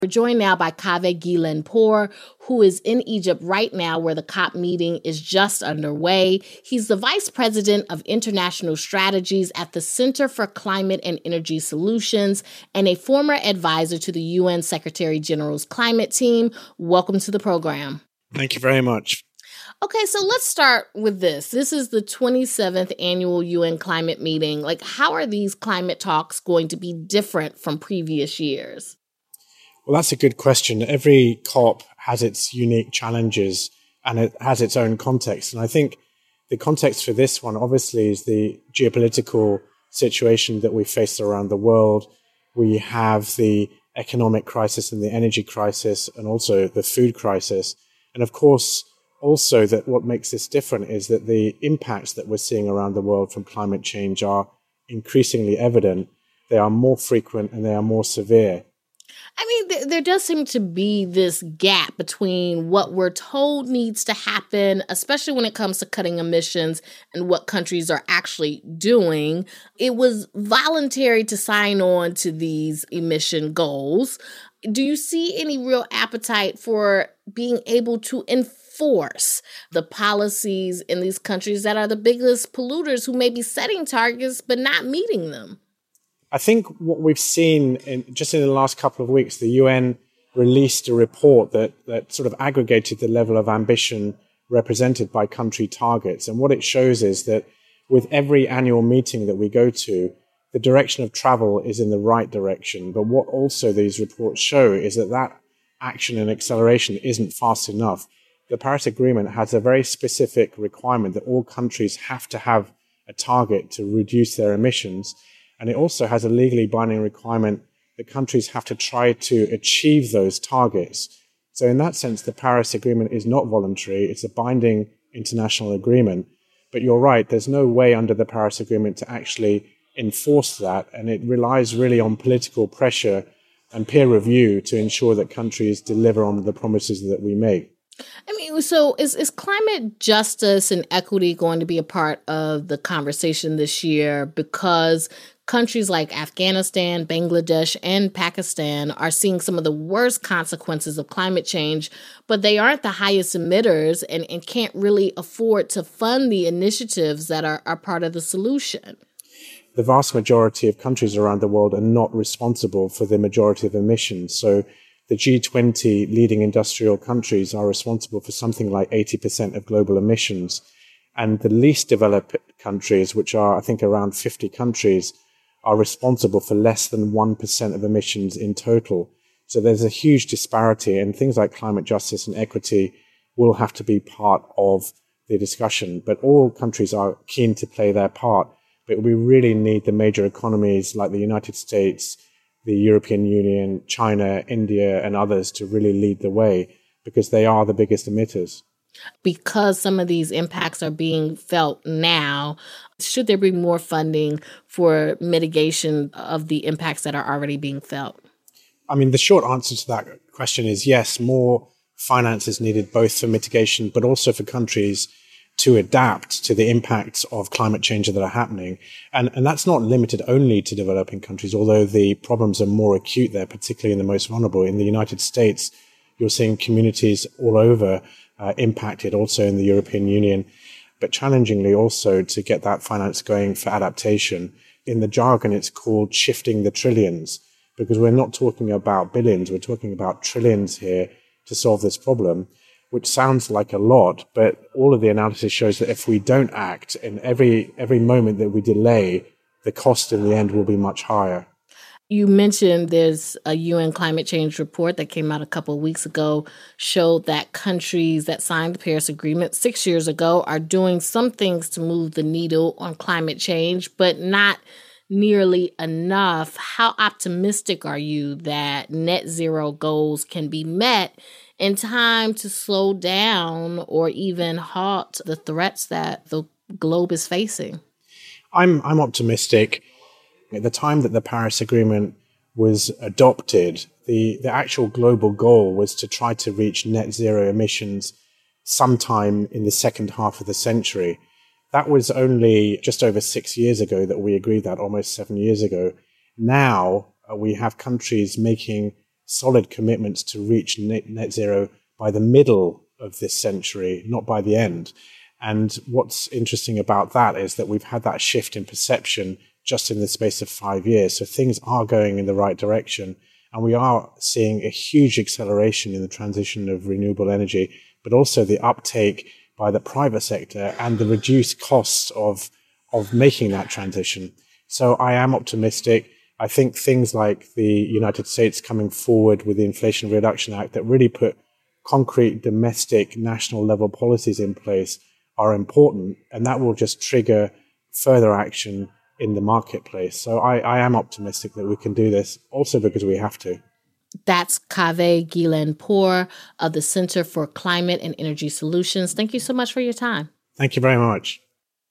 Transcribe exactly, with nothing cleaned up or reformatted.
We're joined now by Kaveh Guilaine-Pour, who is in Egypt right now where the COP meeting is just underway. He's the Vice President of International Strategies at the Center for Climate and Energy Solutions and a former advisor to the U N Secretary General's climate team. Welcome to the program. Thank you very much. Okay, so let's start with this. This is the twenty-seventh annual U N climate meeting. Like, how are these climate talks going to be different from previous years? Well, that's a good question. Every COP has its unique challenges and it has its own context. And I think the context for this one, obviously, is the geopolitical situation that we face around the world. We have the economic crisis and the energy crisis and also the food crisis. And of course, also that what makes this different is that the impacts that we're seeing around the world from climate change are increasingly evident. They are more frequent and they are more severe. I mean, th- there does seem to be this gap between what we're told needs to happen, especially when it comes to cutting emissions, and what countries are actually doing. It was voluntary to sign on to these emission goals. Do you see any real appetite for being able to enforce the policies in these countries that are the biggest polluters who may be setting targets but not meeting them? I think what we've seen in, just in the last couple of weeks, the U N released a report that, that sort of aggregated the level of ambition represented by country targets. And what it shows is that with every annual meeting that we go to, the direction of travel is in the right direction. But what also these reports show is that that action and acceleration isn't fast enough. The Paris Agreement has a very specific requirement that all countries have to have a target to reduce their emissions. And it also has a legally binding requirement that countries have to try to achieve those targets. So in that sense, the Paris Agreement is not voluntary. It's a binding international agreement. But you're right, there's no way under the Paris Agreement to actually enforce that. And it relies really on political pressure and peer review to ensure that countries deliver on the promises that we make. I mean, so is, is climate justice and equity going to be a part of the conversation this year? Because countries like Afghanistan, Bangladesh, and Pakistan are seeing some of the worst consequences of climate change, but they aren't the highest emitters and, and can't really afford to fund the initiatives that are, are part of the solution. The vast majority of countries around the world are not responsible for the majority of emissions. So the G twenty leading industrial countries are responsible for something like eighty percent of global emissions. And the least developed countries, which are, I think, around fifty countries, are responsible for less than one percent of emissions in total. So there's a huge disparity, and things like climate justice and equity will have to be part of the discussion. But all countries are keen to play their part. But we really need the major economies like the United States, the European Union, China, India, and others to really lead the way because they are the biggest emitters. Because some of these impacts are being felt now, should there be more funding for mitigation of the impacts that are already being felt? I mean, the short answer to that question is yes, more finance is needed both for mitigation but also for countries to adapt to the impacts of climate change that are happening. And, and that's not limited only to developing countries, although the problems are more acute there, particularly in the most vulnerable. In the United States, you're seeing communities all over uh, impacted, also in the European Union, but challengingly also to get that finance going for adaptation. In the jargon, it's called shifting the trillions, because we're not talking about billions, we're talking about trillions here to solve this problem, which sounds like a lot, but all of the analysis shows that if we don't act, in every every moment that we delay, the cost in the end will be much higher. You mentioned there's a U N climate change report that came out a couple of weeks ago, showed that countries that signed the Paris Agreement six years ago are doing some things to move the needle on climate change, but not nearly enough. How optimistic are you that net zero goals can be met in time to slow down or even halt the threats that the globe is facing? I'm I'm optimistic. At the time that the Paris Agreement was adopted, the, the actual global goal was to try to reach net zero emissions sometime in the second half of the century. That was only just over six years ago that we agreed that, almost seven years ago. Now uh, we have countries making solid commitments to reach net, net zero by the middle of this century, not by the end. And what's interesting about that is that we've had that shift in perception just in the space of five years. So things are going in the right direction. And we are seeing a huge acceleration in the transition of renewable energy, but also the uptake by the private sector and the reduced costs of, of making that transition. So I am optimistic. I think things like the United States coming forward with the Inflation Reduction Act that really put concrete domestic national level policies in place are important, and that will just trigger further action in the marketplace. So I, I am optimistic that we can do this, also because we have to. That's Kaveh Guillain-Pourre of the Center for Climate and Energy Solutions. Thank you so much for your time. Thank you very much.